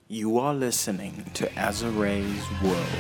You are listening to Azare's World.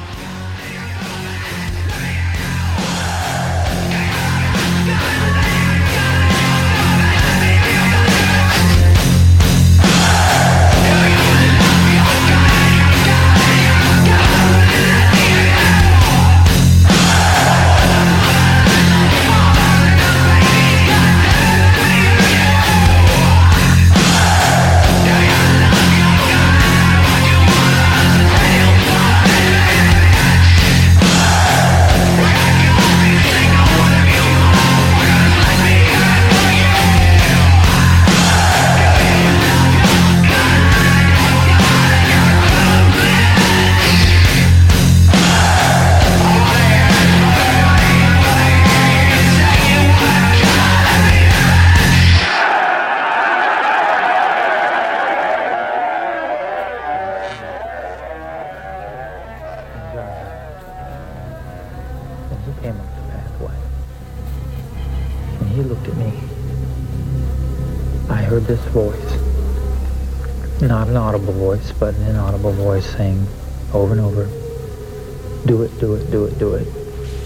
This voice, not an audible voice, but an inaudible voice saying over and over, do it, do it, do it, do it.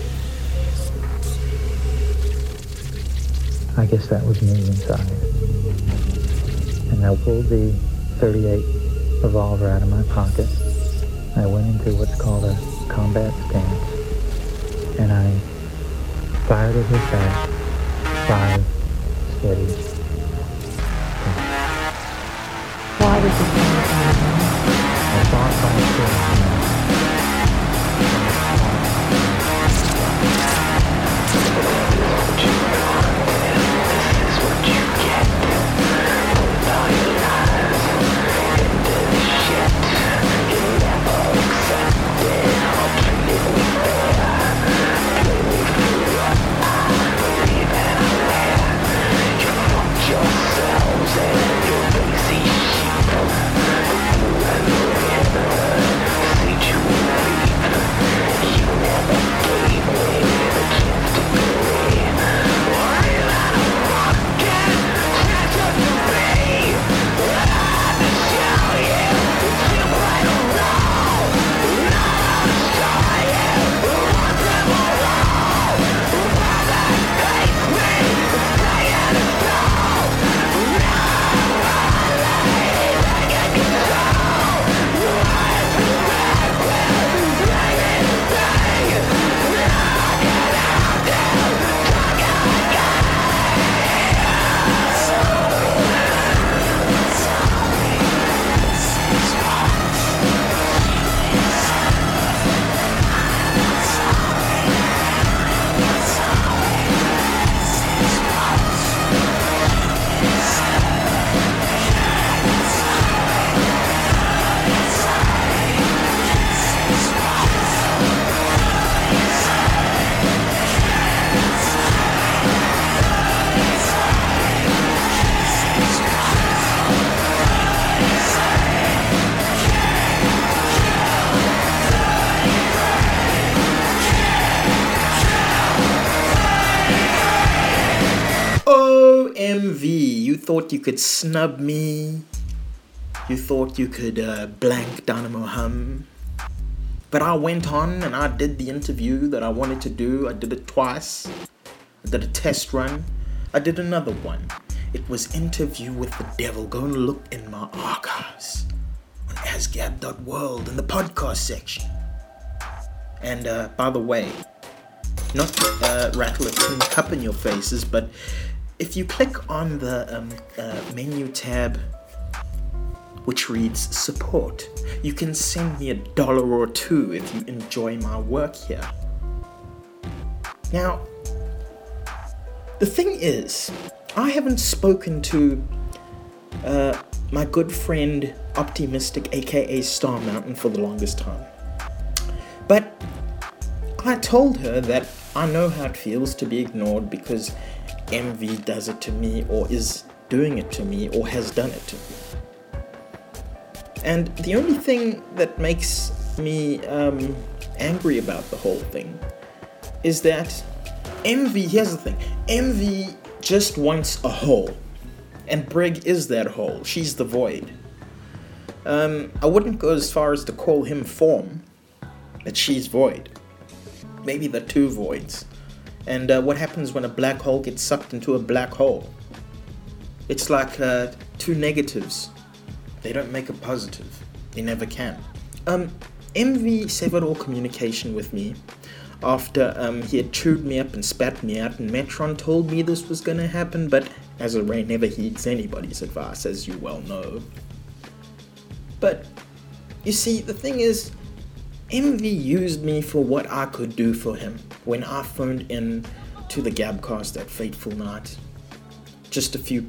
I guess that was me inside. And I pulled the .38 revolver out of my pocket. I went into what's called a combat stance, and I fired at his back 5 steady. Why was it I thought by myself. You thought you could snub me. You thought you could blank Dynamo Hum. But I went on and I did the interview that I wanted to do. I did it twice. I did a test run. I did another one. It was Interview with the Devil. Go and look in my archives on Asgab.world in the podcast section. And by the way, not to rattle a tin cup in your faces, but if you click on the menu tab which reads support, you can send me $1 or $2 if you enjoy my work here. Now, the thing is, I haven't spoken to my good friend Optimistic aka Star Mountain for the longest time. But I told her that I know how it feels to be ignored because MV does it to me, or is doing it to me, or has done it to me. And the only thing that makes me angry about the whole thing is that MV, here's the thing, MV just wants a hole, and Brig is that hole. She's the void. I wouldn't go as far as to call him form, but she's void. Maybe the two voids. And what happens when a black hole gets sucked into a black hole? It's like two negatives. They don't make a positive. They never can. MV severed all communication with me after he had chewed me up and spat me out, and Metron told me this was gonna happen, but Azure never heeds anybody's advice, as you well know. But, you see, the thing is, MV used me for what I could do for him when I phoned in to the Gabcast that fateful night. Just a few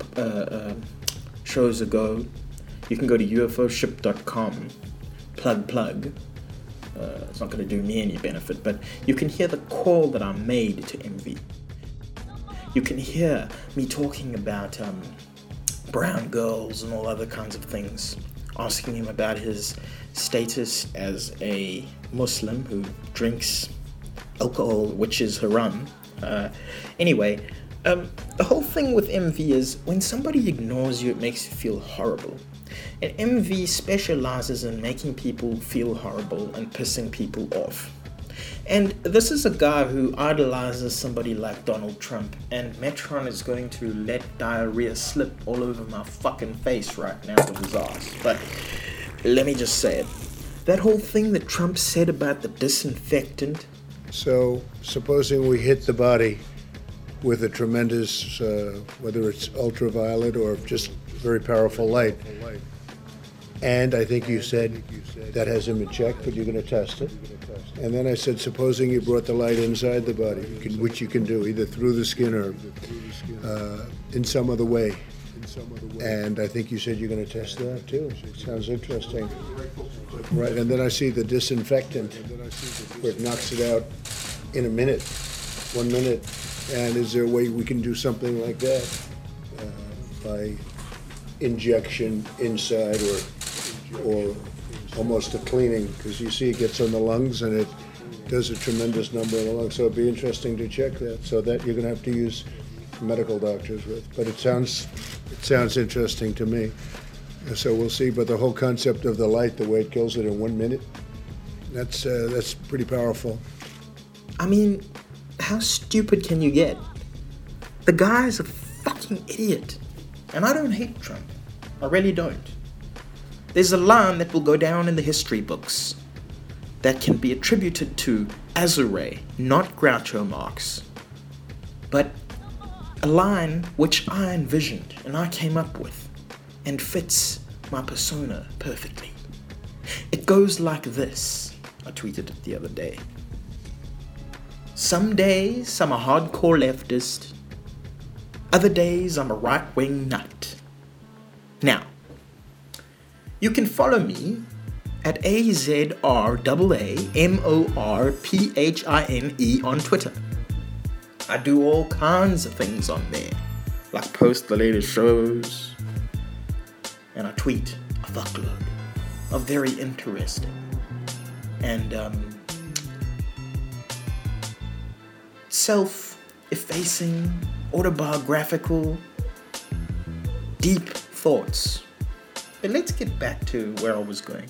shows ago. You can go to ufoship.com, plug. It's not going to do me any benefit, but you can hear the call that I made to MV. You can hear me talking about brown girls and all other kinds of things, asking him about his status as a Muslim who drinks alcohol, which is haram. Anyway, the whole thing with MV is when somebody ignores you, it makes you feel horrible. And MV specializes in making people feel horrible and pissing people off. And this is a guy who idolizes somebody like Donald Trump, and Metron is going to let diarrhea slip all over my fucking face right now with his ass. But let me just say it. That whole thing that Trump said about the disinfectant. So, supposing we hit the body with a tremendous, whether it's ultraviolet or just very powerful light, and I think you said that has him in check, but you're going to test it. And then I said, supposing you brought the light inside the body, which you can do either through the skin or in some other way. And I think you said you're going to test that too. Sounds interesting. Right, and then I see the disinfectant, where it knocks it out in a minute, 1 minute. And is there a way we can do something like that by injection inside or almost a cleaning? Because you see it gets on the lungs and it does a tremendous number in the lungs. So it'd be interesting to check that. So that you're going to have to use medical doctors with. But it sounds interesting to me. So we'll see. But the whole concept of the light, the way it kills it in 1 minute, that's pretty powerful. I mean, how stupid can you get? The guy's a fucking idiot. And I don't hate Trump. I really don't. There's a line that will go down in the history books that can be attributed to Azure, not Groucho Marx. But a line which I envisioned and I came up with and fits my persona perfectly. It goes like this. I tweeted it the other day. Some days I'm a hardcore leftist. Other days I'm a right-wing nut. Now, you can follow me at AZRAAMORPHINE on Twitter. I do all kinds of things on there, like post the latest shows, and I tweet a fuckload of very interesting and self-effacing, autobiographical, deep thoughts. But let's get back to where I was going.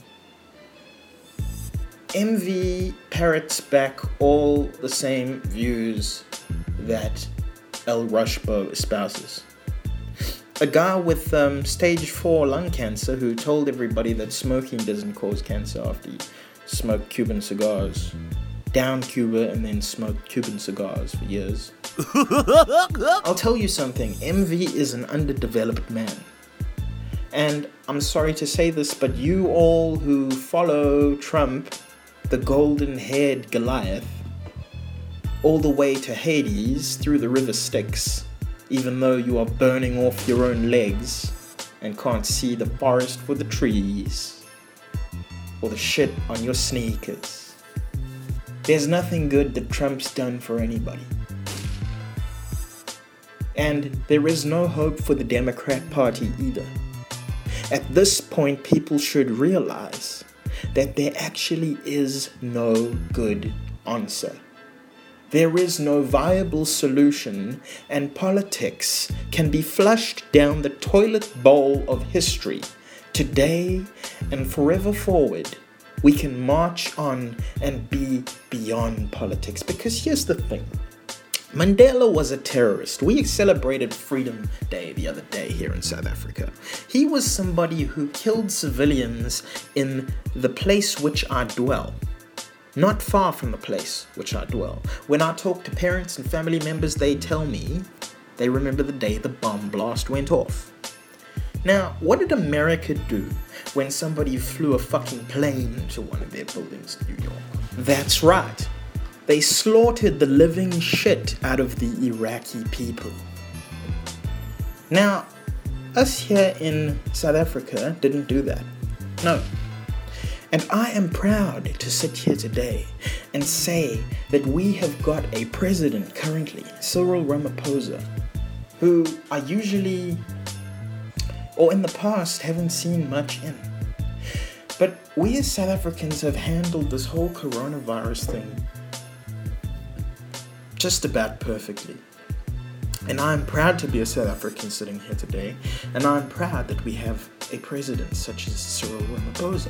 MV parrots back all the same views that El Rushbo espouses. A guy with stage 4 lung cancer who told everybody that smoking doesn't cause cancer after he smoked Cuban cigars. Down Cuba and then smoked Cuban cigars for years. I'll tell you something, MV is an underdeveloped man. And I'm sorry to say this, but you all who follow Trump, the golden-haired Goliath, all the way to Hades through the river Styx, even though you are burning off your own legs and can't see the forest for the trees, or the shit on your sneakers. There's nothing good that Trump's done for anybody. And there is no hope for the Democrat Party either. At this point, people should realize that there actually is no good answer. There is no viable solution, and politics can be flushed down the toilet bowl of history Today and forever forward, we can march on and be beyond politics. Because here's the thing. Mandela was a terrorist. We celebrated Freedom Day the other day here in South Africa. He was somebody who killed civilians in the place which I dwell. Not far from the place which I dwell. When I talk to parents and family members, they tell me they remember the day the bomb blast went off. Now, what did America do when somebody flew a fucking plane into one of their buildings in New York? That's right. They slaughtered the living shit out of the Iraqi people. Now, us here in South Africa didn't do that. No. And I am proud to sit here today and say that we have got a president currently, Cyril Ramaphosa, who I usually, or in the past, haven't seen much in. But we as South Africans have handled this whole coronavirus thing just about perfectly. And I'm proud to be a South African sitting here today, and I'm proud that we have a president such as Cyril Ramaphosa.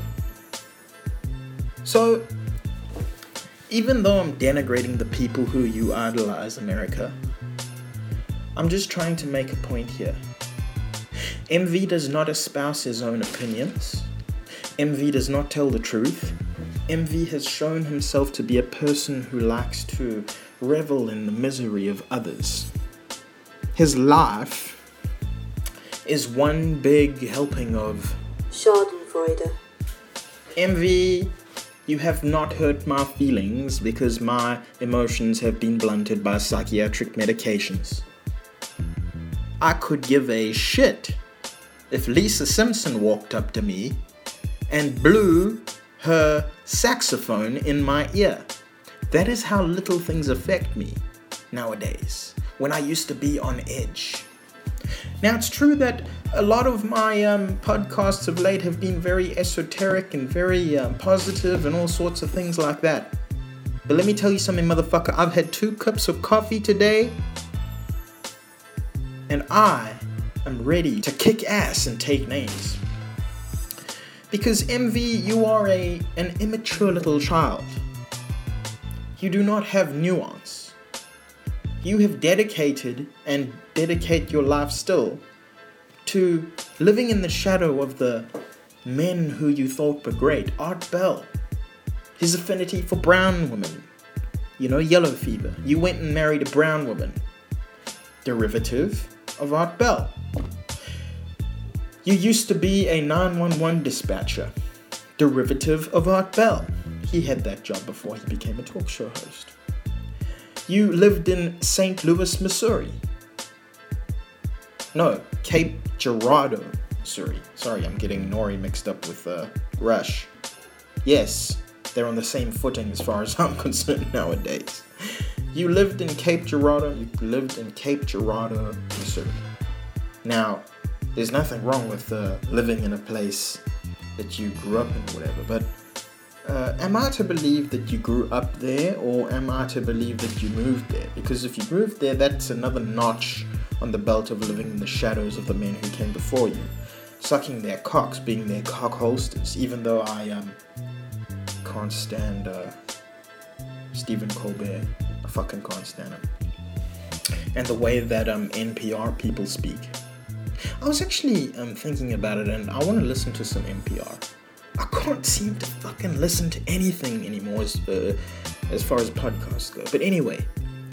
So, even though I'm denigrating the people who you idolize, America, I'm just trying to make a point here. MV does not espouse his own opinions. MV does not tell the truth. MV has shown himself to be a person who likes to revel in the misery of others. His life is one big helping of Schadenfreude. MV, you have not hurt my feelings because my emotions have been blunted by psychiatric medications. I could give a shit if Lisa Simpson walked up to me and blew her saxophone in my ear. That is how little things affect me nowadays, when I used to be on edge. Now, it's true that a lot of my podcasts of late have been very esoteric and very positive and all sorts of things like that. But let me tell you something, motherfucker. I've had 2 cups of coffee today, and I am ready to kick ass and take names. Because MV, you are an immature little child. You do not have nuance. You have dedicated and dedicate your life still to living in the shadow of the men who you thought were great. Art Bell, his affinity for brown women, yellow fever. You went and married a brown woman, derivative of Art Bell. You used to be a 911 dispatcher, derivative of Art Bell. He had that job before he became a talk show host. You lived in St. Louis, Missouri. No, Cape Girardeau, Missouri. Sorry, I'm getting Nori mixed up with Rush. Yes, they're on the same footing as far as I'm concerned nowadays. You lived in Cape Girardeau. Missouri. Now, there's nothing wrong with living in a place that you grew up in or whatever, but am I to believe that you grew up there, or am I to believe that you moved there? Because if you moved there, that's another notch on the belt of living in the shadows of the men who came before you, sucking their cocks, being their cock holsters, even though I can't stand Stephen Colbert. I fucking can't stand him. And the way that NPR people speak. I was actually thinking about it, and I want to listen to some NPR. I can't seem to fucking listen to anything anymore as far as podcasts go. But anyway,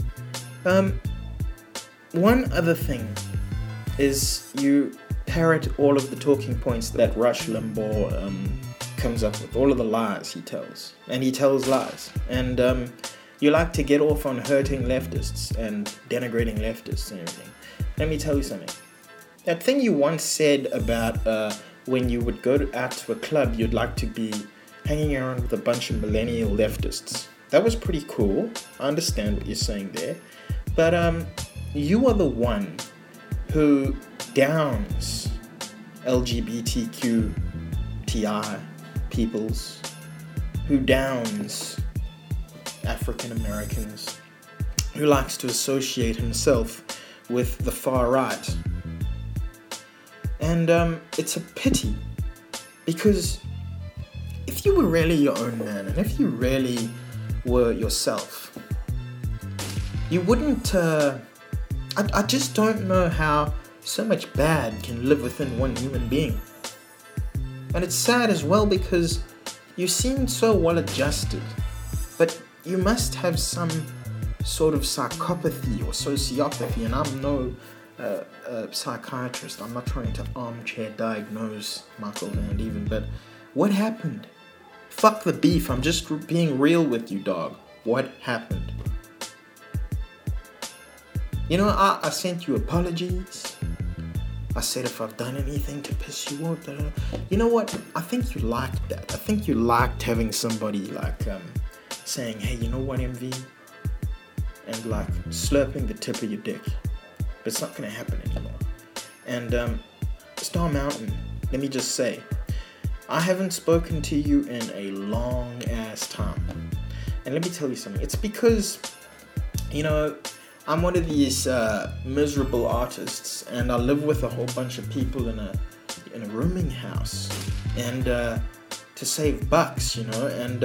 one other thing is you parrot all of the talking points that Rush Limbaugh comes up with, all of the lies he tells. And he tells lies. And you like to get off on hurting leftists and denigrating leftists and everything. Let me tell you something. That thing you once said about when you would go out to a club, you'd like to be hanging around with a bunch of millennial leftists. That was pretty cool. I understand what you're saying there. But you are the one who downs LGBTQTI peoples, who downs African Americans, who likes to associate himself with the far right. And it's a pity Because if you were really your own man, and if you really were yourself, you wouldn't, I just don't know how so much bad can live within one human being. And it's sad as well because you seem so well adjusted, but you must have some sort of psychopathy or sociopathy, and I'm no psychiatrist. I'm not trying to armchair diagnose Michael Van Dieven, but what happened? Fuck the beef, I'm just being real with you, dog. What happened? You know, I sent you apologies. I said if I've done anything to piss you off, you know what? I think you liked that. I think you liked having somebody like saying, hey, you know what, MV? And like slurping the tip of your dick. But it's not going to happen anymore. And Star Mountain, let me just say, I haven't spoken to you in a long ass time. And let me tell you something. It's because, you know, I'm one of these miserable artists, and I live with a whole bunch of people in a rooming house, and to save bucks, you know. And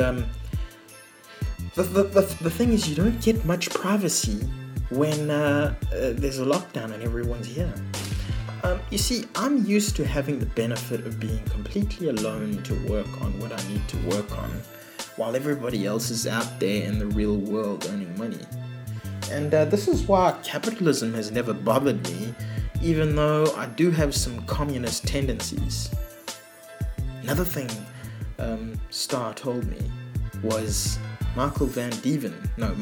the thing is, you don't get much privacy when there's a lockdown and everyone's here. You see, I'm used to having the benefit of being completely alone to work on what I need to work on, while everybody else is out there in the real world earning money. And this is why capitalism has never bothered me, even though I do have some communist tendencies. Another thing Star told me was Michael Van Deacon.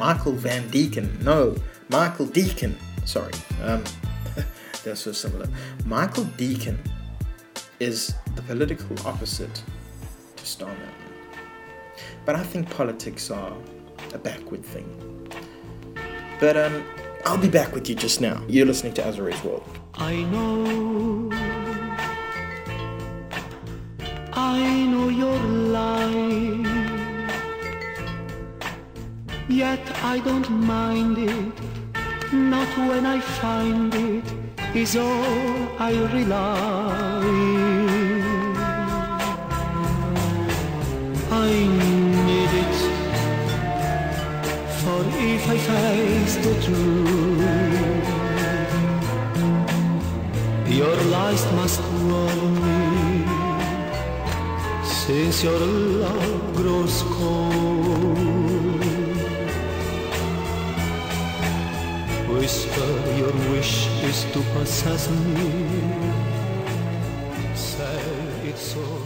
Sorry, they're so similar. Michael Deacon is the political opposite to Star Mountain. But I think politics are a backward thing. But I'll be back with you just now. You're listening to Azrael's World. I know your lie, yet I don't mind it, not when I find it is all I rely. I need it, for if I face the truth, your lies must worry me, since your love grows cold. Whisper your wish is to possess me, say it's so.